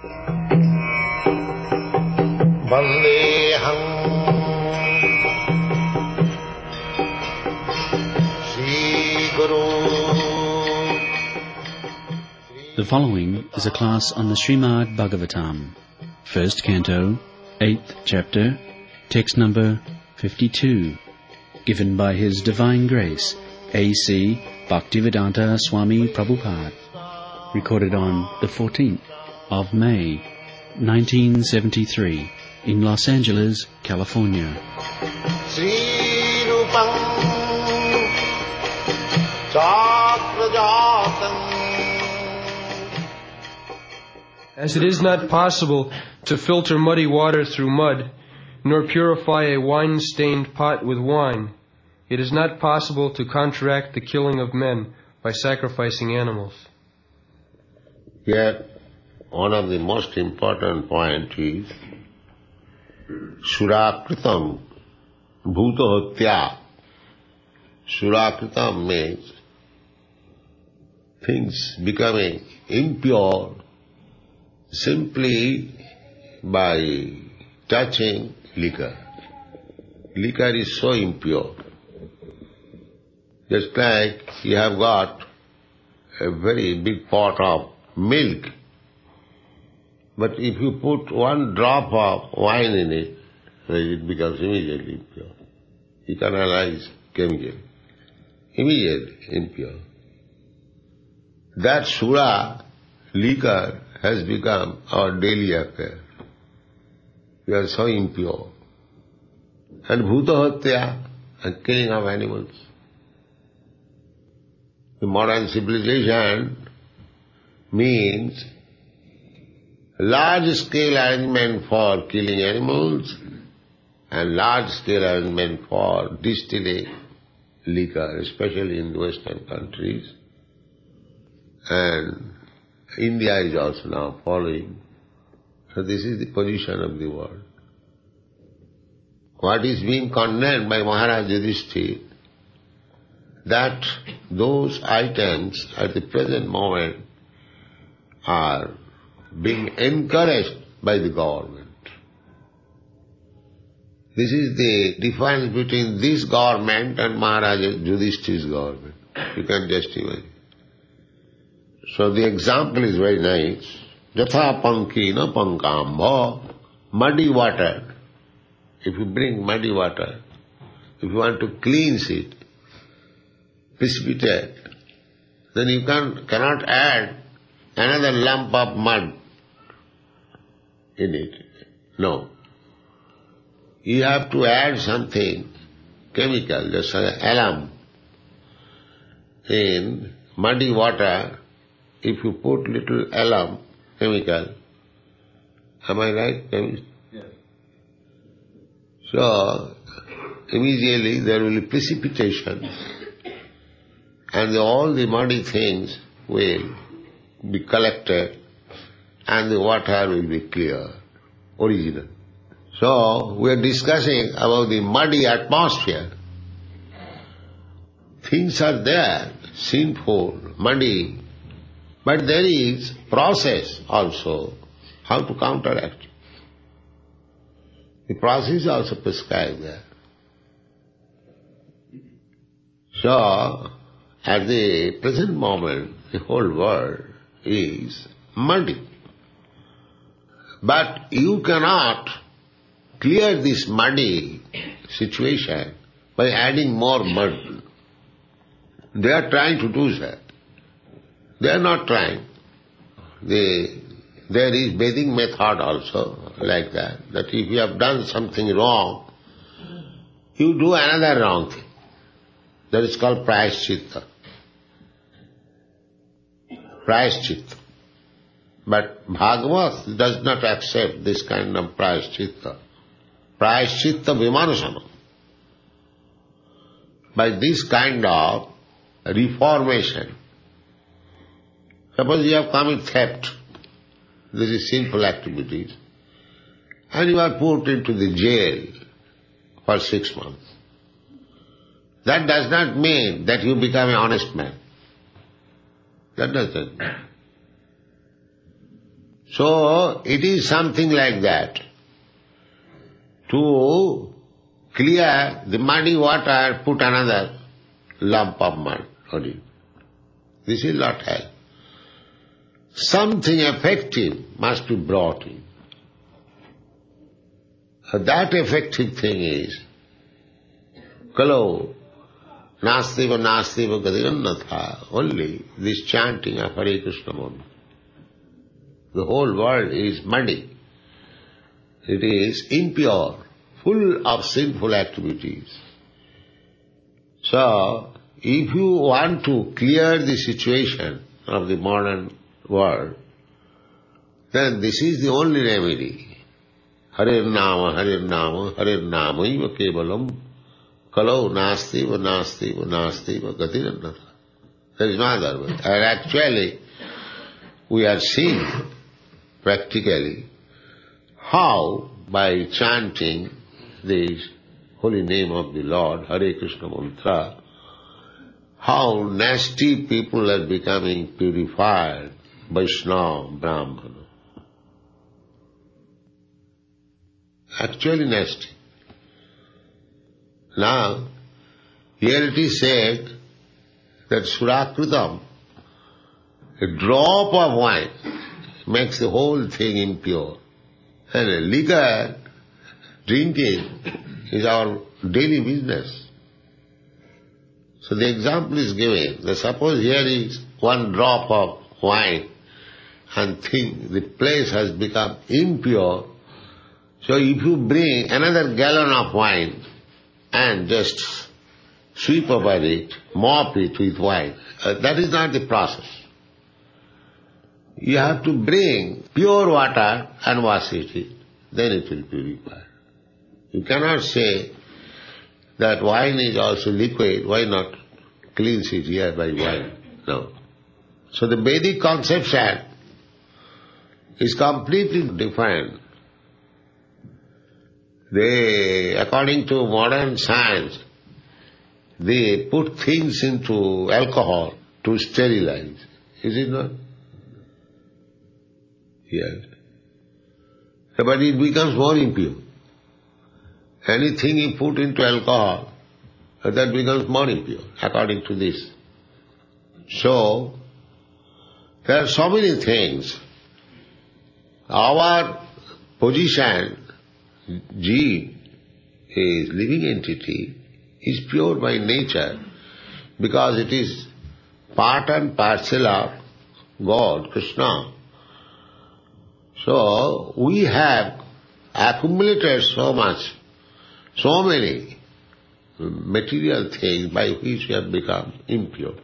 Vandeham Sri Guru. The following is a class on the Srimad Bhagavatam, first canto, 8th chapter, text number 52, given by His Divine Grace, A.C. Bhaktivedanta Swami Prabhupada, recorded on the 14th of May, 1973, in Los Angeles, California. Sri Rupam Chakrajatam. As it is not possible to filter muddy water through mud, nor purify a wine-stained pot with wine, it is not possible to counteract the killing of men by sacrificing animals. Here, one of the most important points is Surakritam Bhutahotya. Surakritam means things becoming impure simply by touching liquor. Liquor is so impure. Just like you have got a very big pot of milk, but if you put one drop of wine in it, it becomes immediately impure. You can analyze chemically. Immediately impure. That Sura, liquor, has become our daily affair. We are so impure. And Bhutahotya, and killing of animals. The modern civilization means large-scale arrangement for killing animals and large-scale arrangement for distilling liquor, especially in the Western countries. And India is also now following. So this is the position of the world. What is being condemned by Maharaj Yudhishthira, that those items at the present moment are being encouraged by the government. This is the difference between this government and Maharaj Yudhishthira's government. You can just imagine. So the example is very nice. Jatha panki na pankamba, muddy water. If you bring muddy water, if you want to cleanse it, precipitate, then you cannot add another lump of mud in it. No. You have to add something chemical, just like alum. In muddy water, if you put little alum, chemical, am I right? Yes. So, immediately there will be precipitation and all the muddy things will be collected and the water will be clear, original. So, we are discussing about the muddy atmosphere. Things are there, sinful, muddy, but there is process also, how to counteract. The process is also prescribed there. So, at the present moment, the whole world is muddy. But you cannot clear this muddy situation by adding more mud. They are trying to do that. They are not trying. There is bathing method also like that if you have done something wrong, you do another wrong thing. That is called prayaschitta. Prayaschitta. But Bhagavad does not accept this kind of prayaschitta. Prayaschitta vimarsanam. By this kind of reformation, suppose you have committed theft, this is sinful activities, and you are put into the jail for 6 months. That does not mean that you become an honest man. That doesn't mean. So it is something like that. To clear the muddy water, put another lump of mud on it. This will not help. Something effective must be brought in. That effective thing is Kalo Nastiva Nastiva Gadirannatha, only this chanting of Hare Krishna Mantra. The whole world is muddy. It is impure, full of sinful activities. So, if you want to clear the situation of the modern world, then this is the only remedy. Harir Nama, Harir Nama, Harir Nama, Iva Kevalam, Kalau Nasti Va Nasti Va Nasti Va Gatirannatha. There is no other way. And actually, we are seeing practically how by chanting the holy name of the Lord, Hare Krishna Mantra, how nasty people are becoming purified, Vaishnava, Brahmana. Actually nasty. Now, here it is said that Surakritam, a drop of wine, makes the whole thing impure. And liquor, drinking, is our daily business. So the example is given. That suppose here is one drop of wine and the place has become impure. So if you bring another gallon of wine and just sweep over it, mop it with wine, that is not the process. You have to bring pure water and wash it, then it will purify. You cannot say that wine is also liquid, why not cleanse it here by wine? No. So the Vedic conception is completely different. According to modern science, they put things into alcohol to sterilize. Is it not? Yes. But it becomes more impure. Anything you put into alcohol, that becomes more impure, according to this. So, there are so many things. Our position, Jeev, is living entity, is pure by nature, because it is part and parcel of God, Krishna. So, we have accumulated so many material things by which we have become impure.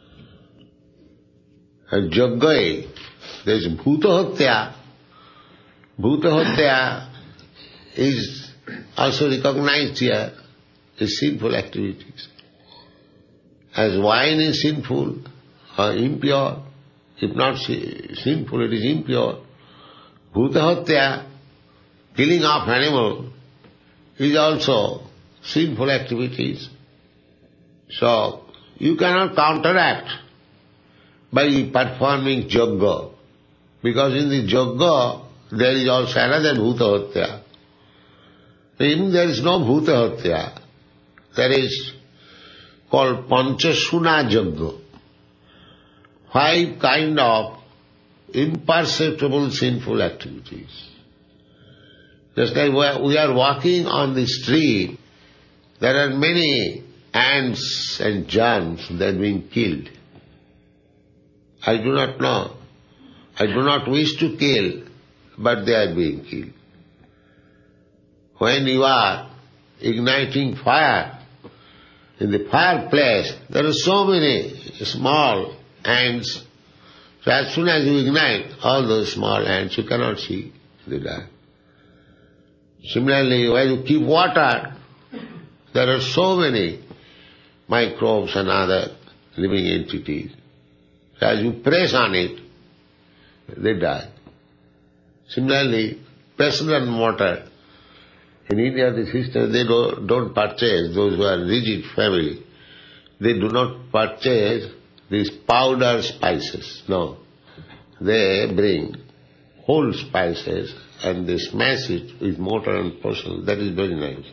And Jaggai, there is Bhutahatya. Bhutahatya is also recognized here as sinful activities. As wine is sinful or impure, if not sinful, it is impure. Bhutahatya, killing of animal, is also sinful activities. So, you cannot counteract by performing yajna, because in the yajna there is also another bhutahatya. Even there is no bhutahatya, there is called panchashuna yajna. 5 kind of imperceptible sinful activities. Just like we are walking on the street, there are many ants and germs that are being killed. I do not know. I do not wish to kill, but they are being killed. When you are igniting fire, in the fireplace, there are so many small ants. So as soon as you ignite all those small ants, you cannot see, they die. Similarly, when you keep water, there are so many microbes and other living entities. So as you press on it, they die. Similarly, pestle and mortar. In India, the sisters, they don't purchase, those who are rigid family, they do not purchase these powder spices. No. They bring whole spices and they smash it with mortar and pestle. That is very nice.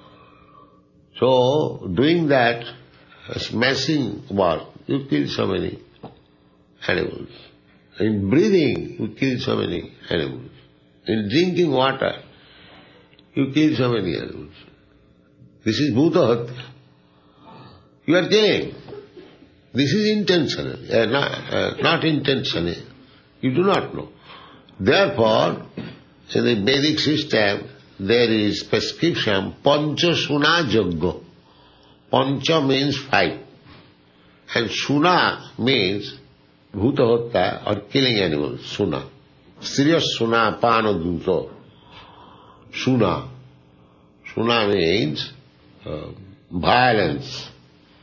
So, doing that smashing work, you kill so many animals. In breathing, you kill so many animals. In drinking water, you kill so many animals. This is bhuta hatya. You are killing. This is intentional, not intentional. You do not know. Therefore, in the Vedic system, there is prescription, pancha suna yajna. Pancha means 5. And suna means bhuta hatya or killing animals, suna. Sriya suna pana duto. Suna. Suna means violence.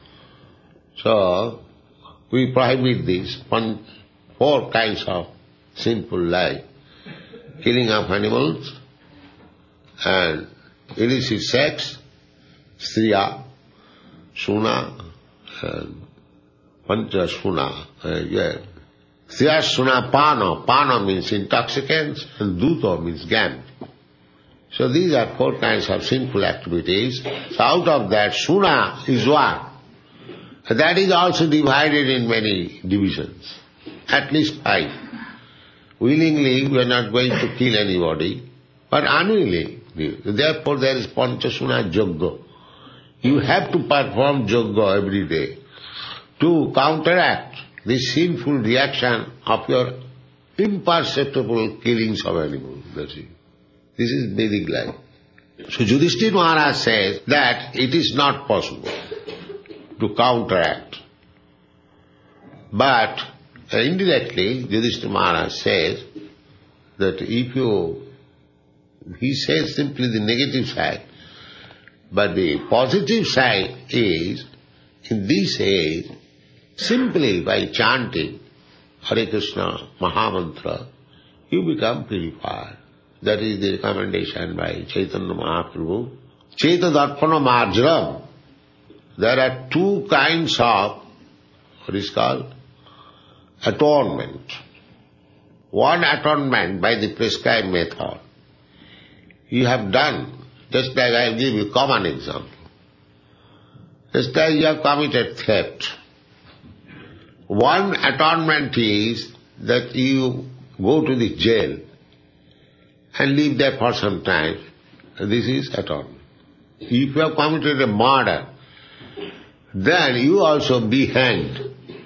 So, we prohibit these 4 kinds of sinful life. Killing of animals and illicit sex, striya, suna, pancha suna. Striya suna pana. Pana means intoxicants and duto means gam. So these are 4 kinds of sinful activities. So out of that, suna is one. That is also divided in many divisions, at least 5. Willingly, we are not going to kill anybody, but unwillingly. Therefore, there is panchasuna yajna. You have to perform yajna every day to counteract the sinful reaction of your imperceptible killings of animals. That's it. This is Vedic life. So Yudhishthira Maharaj says that it is not possible to counteract. But indirectly, Yudhishthira Maharaj says that he says simply the negative side, but the positive side is, in this age, simply by chanting Hare Krishna Mahamantra, you become purified. That is the recommendation by Chaitanya Mahaprabhu. Chaitadarpana marjaram. There are 2 kinds of, what is called, atonement. One atonement by the prescribed method. You have done, just like I will give you a common example. Just like you have committed theft. One atonement is that you go to the jail and live there for some time. This is atonement. If you have committed a murder, then you also be hanged.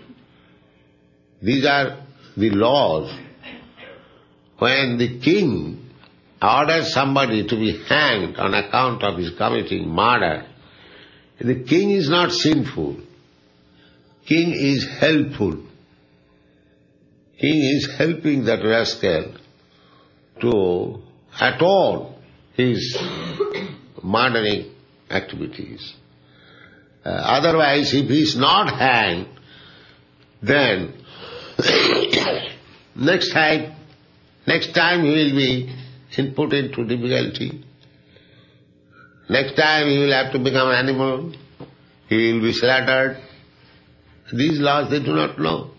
These are the laws. When the king orders somebody to be hanged on account of his committing murder, the king is not sinful. King is helpful. King is helping that rascal to atone his murdering activities. Otherwise, if he is not hanged, then next time he will be put into difficulty. Next time he will have to become an animal. He will be slaughtered. These laws they do not know.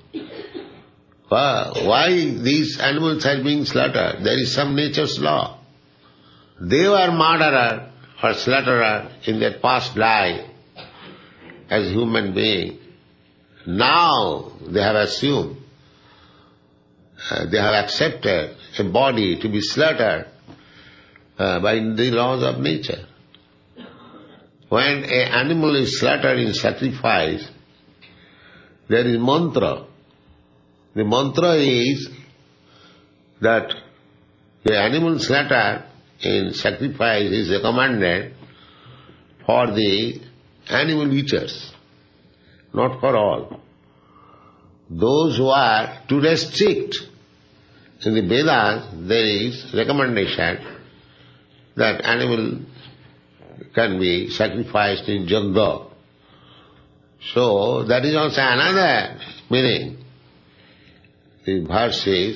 Why these animals are being slaughtered? There is some nature's law. They were murderer or slaughterer in their past life as human beings. Now they have assumed, they have accepted a body to be slaughtered by the laws of nature. When an animal is slaughtered in sacrifice, there is mantra. The mantra is that the animal slaughtered in sacrifice is recommended for the animal eaters, not for all. Those who are to restrict, in the Vedas there is recommendation that animal can be sacrificed in yajna. So that is also another meaning. The verse says,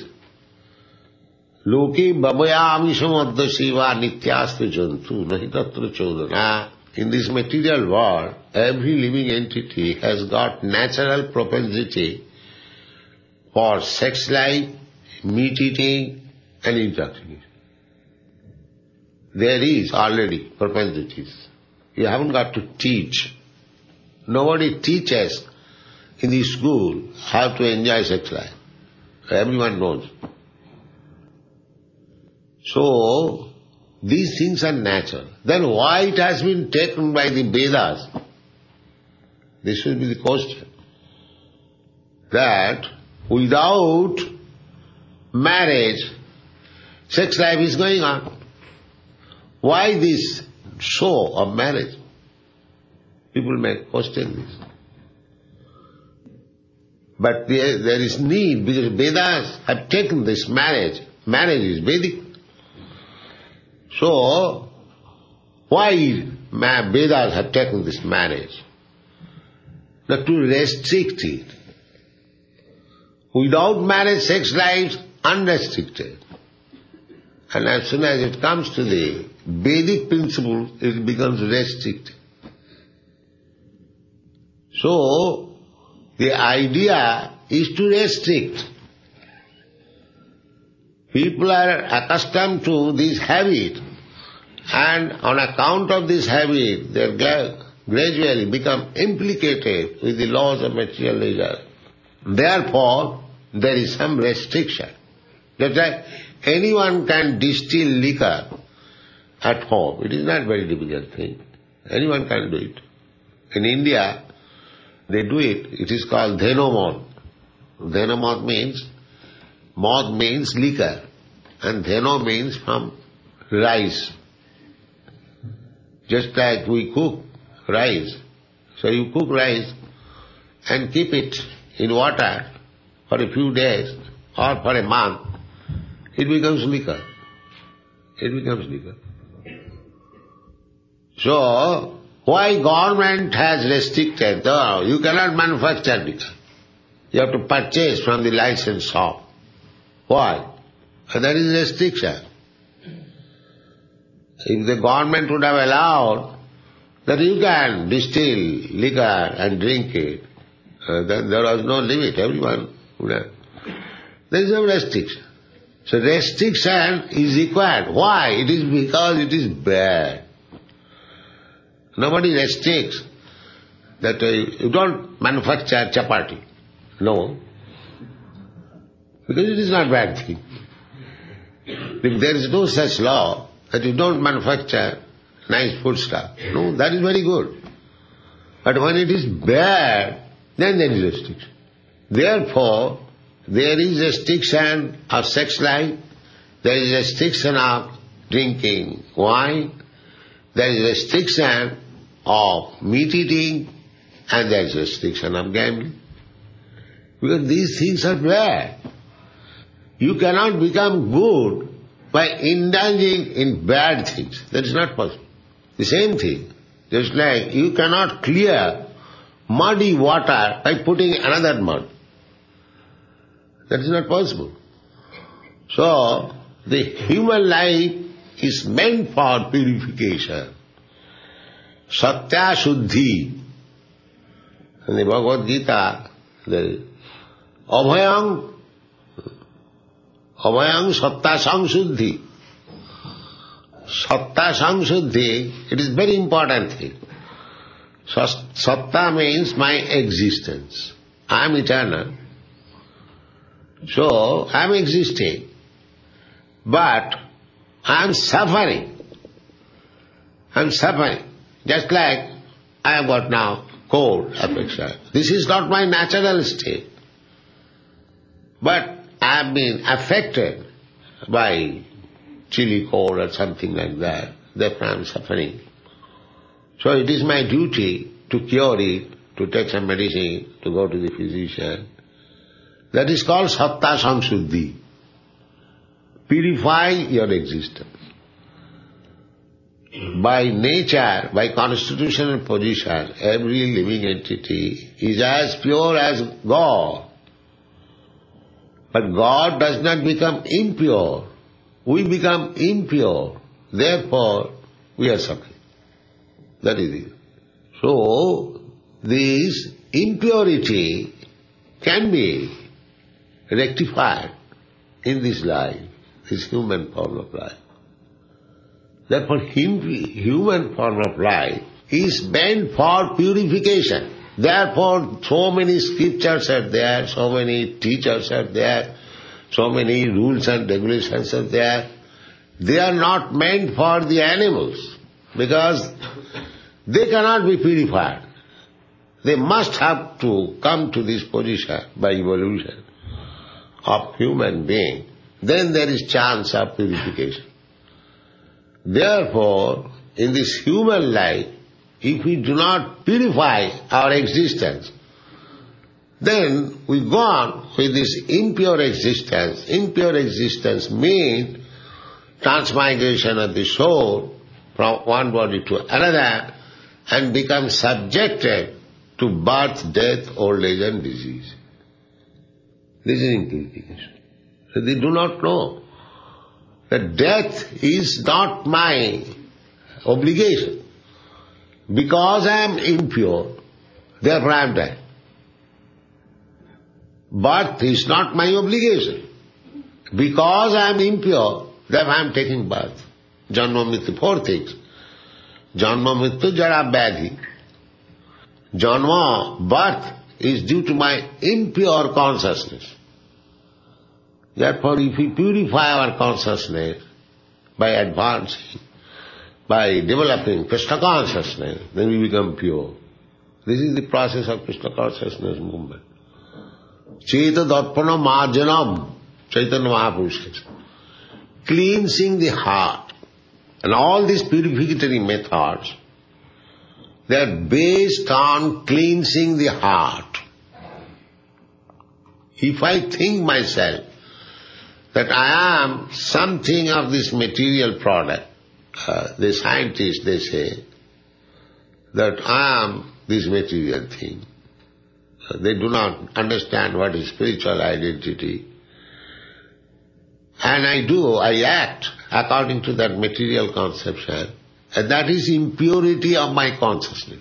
Loki babaya amishamadda shiva nityastu jantu nahi tatra chodana. In this material world, every living entity has got natural propensity for sex life, meat eating, and interacting it. There is already propensities. You haven't got to teach. Nobody teaches in the school how to enjoy sex life. Everyone knows. So, these things are natural. Then why it has been taken by the Vedas? This will be the question. That without marriage, sex life is going on. Why this show of marriage? People may question this. But there is need, because Vedas have taken this marriage. Marriage is Vedic. So, why Vedas have taken this marriage? Not to restrict it. Without marriage, sex life is unrestricted. And as soon as it comes to the Vedic principle, it becomes restricted. So, the idea is to restrict. People are accustomed to this habit, and on account of this habit, they gradually become implicated with the laws of material nature. Therefore, there is some restriction. That's why anyone can distill liquor at home. It is not a very difficult thing. Anyone can do it. In India, they do it. It is called dhenomod. Dhenomod means, mod means liquor, and dheno means from rice. Just like we cook rice. So you cook rice and keep it in water for a few days or for a month, it becomes liquor. It becomes liquor. So, why government has restricted? No, you cannot manufacture liquor. You have to purchase from the licensed shop. Why? And there is restriction. If the government would have allowed that you can distill liquor and drink it, then there was no limit. Everyone would have. There is no restriction. So restriction is required. Why? It is because it is bad. Nobody restricts that you don't manufacture chapati. No. Because it is not bad thing. If there is no such law that you don't manufacture nice food stuff, no, that is very good. But when it is bad, then there is restriction. Therefore, there is restriction of sex life, there is restriction of drinking wine, there is restriction of meat eating, and there is restriction of gambling. Because these things are bad. You cannot become good by indulging in bad things. That is not possible. The same thing, just like you cannot clear muddy water by putting another mud. That is not possible. So, the human life is meant for purification. Satya Shuddhi. In the Bhagavad Gita, there is Abhayam Satta Samshuddhi. Satta Samshuddhi, it is very important thing. Satta means my existence. I am eternal. So, I am existing. But I am suffering. I am suffering. Just like I have got now cold affection. This is not my natural state. But I have been affected by chilly cold or something like that. Therefore I am suffering. So it is my duty to cure it, to take some medicine, to go to the physician. That is called Satta Samshuddhi. Purify your existence. By nature, by constitution and position, every living entity is as pure as God. But God does not become impure. We become impure. Therefore, we are suffering. That is it. So, this impurity can be rectified in this life. this human form of life. Therefore, human form of life is meant for purification. Therefore, so many scriptures are there, so many teachers are there, so many rules and regulations are there. They are not meant for the animals, because they cannot be purified. They must have to come to this position by evolution of human being. Then there is chance of purification. Therefore, in this human life, if we do not purify our existence, then we go on with this impure existence. Impure existence means transmigration of the soul from one body to another and become subjected to birth, death, old age and disease. This is impurification. So they do not know that death is not my obligation. Because I am impure, therefore I am dead. Birth is not my obligation. Because I am impure, therefore I am taking birth. Janma mrityu, four things. Janma mrityu jara vyadhi. Janma, birth, is due to my impure consciousness. Therefore, if we purify our consciousness by advancing, by developing Krishna consciousnness, then we become pure. This is the process of Krishna consciousness movement. Cheta darpana marjanam, Chaitanya Mahaprabhu says. Cleansing the heart. And all these purificatory methods, they are based on cleansing the heart. If I think myself that I am something of this material product, the scientists, they say that I am this material thing. They do not understand what is spiritual identity. And I act according to that material conception, and that is impurity of my consciousness.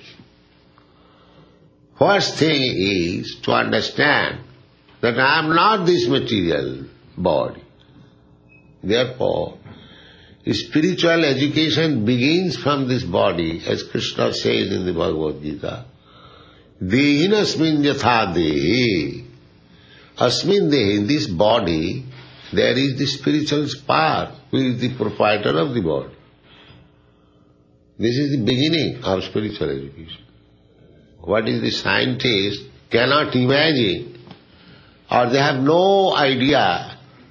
First thing is to understand that I am not this material body. Therefore, spiritual education begins from this body, as Krishna says in the Bhagavad Gita. Dehinasmin yatha dehi. Asmin dehi, in this body, there is the spiritual spark, who is the proprietor of the body. This is the beginning of spiritual education. What is the scientist cannot imagine, or they have no idea.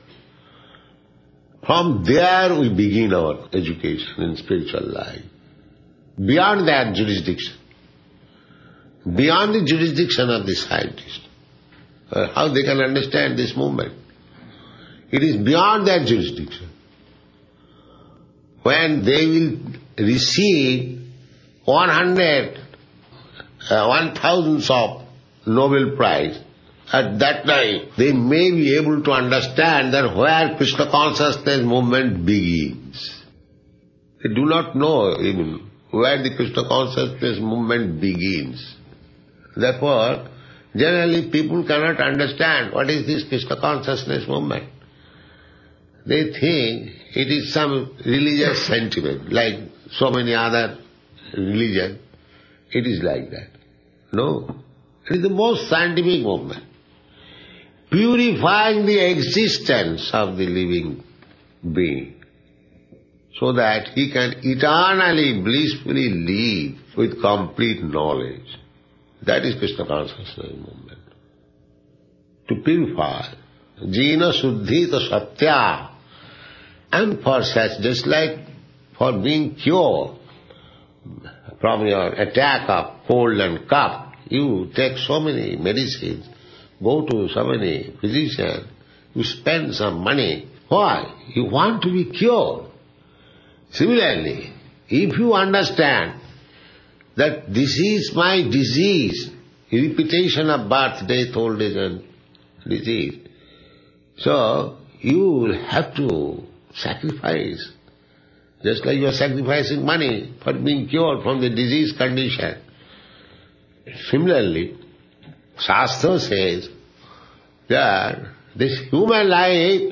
From there we begin our education in spiritual life. Beyond that jurisdiction. Beyond the jurisdiction of the scientist. How they can understand this movement? It is beyond their jurisdiction. When they will receive 1,000 of Nobel Prize, at that time they may be able to understand that where Krishna consciousness movement begins. They do not know even where the Krishna consciousness movement begins. Therefore, generally people cannot understand what is this Krishna consciousness movement. They think it is some religious sentiment, like so many other religions. It is like that. No. It is the most scientific movement. Purifying the existence of the living being, so that he can eternally, blissfully live with complete knowledge. That is Krishna consciousness movement. To purify. Jina suddhita satya. And for such, just like for being cured from your attack of cold and cough, you take so many medicines, go to so many physicians, you spend some money. Why? You want to be cured. Similarly, if you understand that this is my disease, repetition of birth, death, old age and disease, so you will have to sacrifice, just like you are sacrificing money for being cured from the disease condition. Similarly, Shastra says that this human life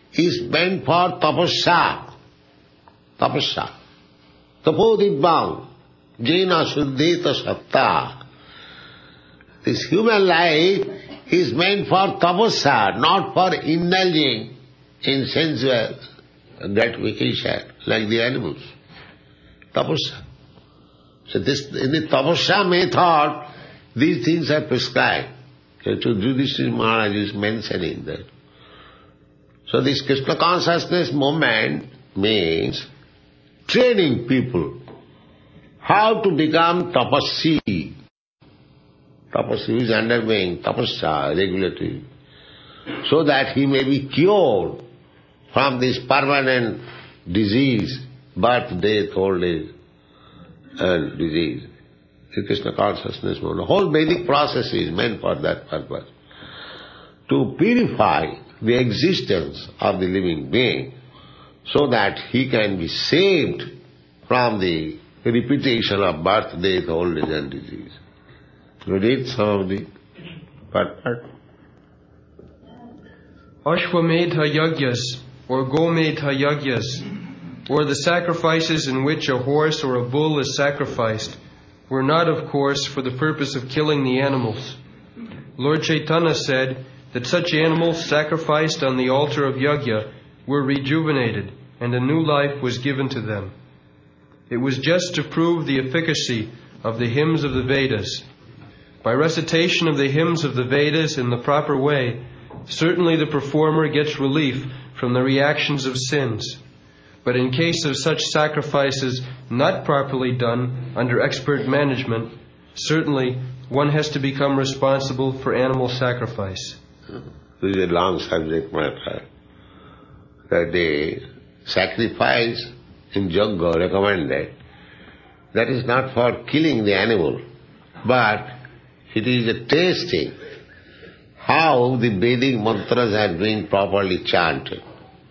is meant for tapasya. Tapasya. Tapodibbang, jena suddheta satta. This human life is meant for tapasya, not for indulging in sensual gratification like the animals. Tapasya. So in the tapasya method, these things are prescribed. So Yudhishthira Maharaj is mentioning that. So this Krishna consciousness movement means training people how to become tapasya. Tapasya is undergoing tapasya regularly, so that he may be cured from this permanent disease, birth, death, old age, and disease. The Krishna consciousness movement. The whole Vedic process is meant for that purpose. To purify the existence of the living being, so that he can be saved from the repetition of birth, death, old age and disease. You read some of the part. Ashwamedha yagyas, or Gomedha yagyas, or the sacrifices in which a horse or a bull is sacrificed, were not, of course, for the purpose of killing the animals. Lord Chaitanya said that such animals sacrificed on the altar of yajna were rejuvenated, and a new life was given to them. It was just to prove the efficacy of the hymns of the Vedas. By recitation of the hymns of the Vedas in the proper way, certainly the performer gets relief from the reactions of sins. But in case of such sacrifices not properly done under expert management, certainly one has to become responsible for animal sacrifice. This is a long subject matter. That the sacrifice in Yajna recommended, that is not for killing the animal, but it is a tasting how the Vedic mantras are being properly chanted.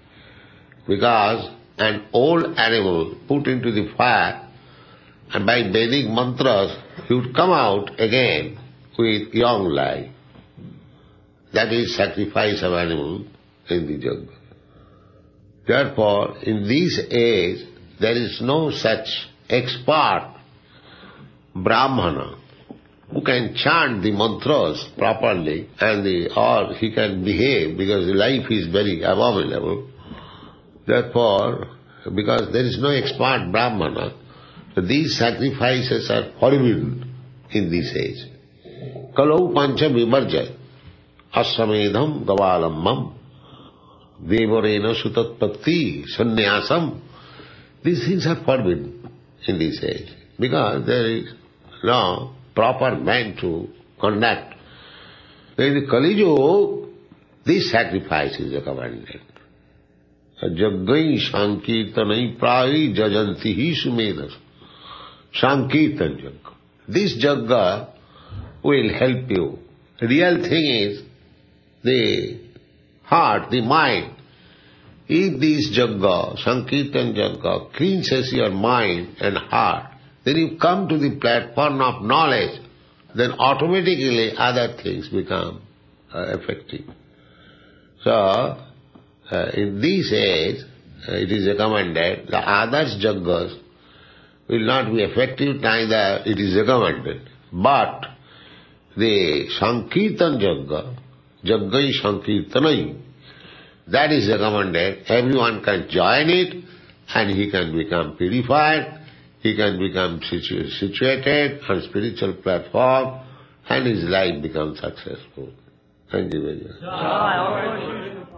Because an old animal put into the fire, and by Vedic mantras he would come out again with young life. That is sacrifice of animal in the Yajna. Therefore, in this age, there is no such expert Brahmana who can chant the mantras properly or he can behave, because life is very abominable. Therefore, because there is no expert Brahmana, so these sacrifices are forbidden in this age. Kalau pancha vimarja assamedham gavalambam devarena sutatpatti sannyasam. These things are forbidden in this age, because there is no proper man to conduct. In the Kali Yuga, this sacrifice is recommended. Jaggai sankirtanai prahi jajanti hi sumedas. Sankirtan Yajna. This Yajna will help you. The real thing is the heart, the mind. If this Yajna, Sankirtan Yajna, cleanses your mind and heart, then you come to the platform of knowledge, then automatically other things become effective. So, in this age, it is recommended, the others Yajnas will not be effective, neither it is recommended. But the Sankirtan Yajna, Jaggai Sankirtanai, that is recommended. Everyone can join it and he can become purified, he can become situated on spiritual platform and his life becomes successful. Thank you very much.